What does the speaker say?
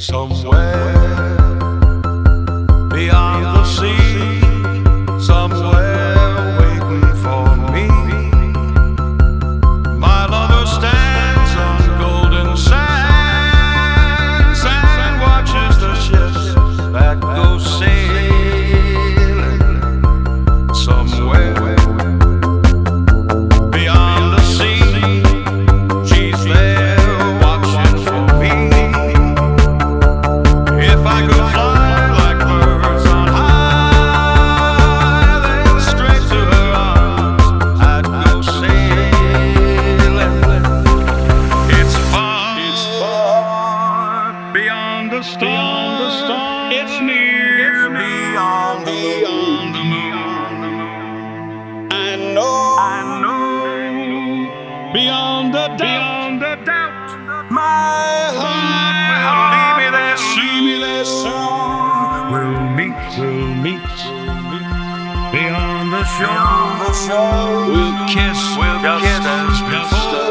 somewhere beyond the sea, somewhere waiting for me. My lover stands on golden sands and watches the ships that go sailing somewhere beyond the sea. She's there watching for me. If I could fly like birds on high, then straight to her arms I'd go sailing. It's far beyond the stars. It's near beyond the moon. I know beyond the doubt, my heart will lead me there soon. We'll meet beyond the shore. We'll kiss just as before.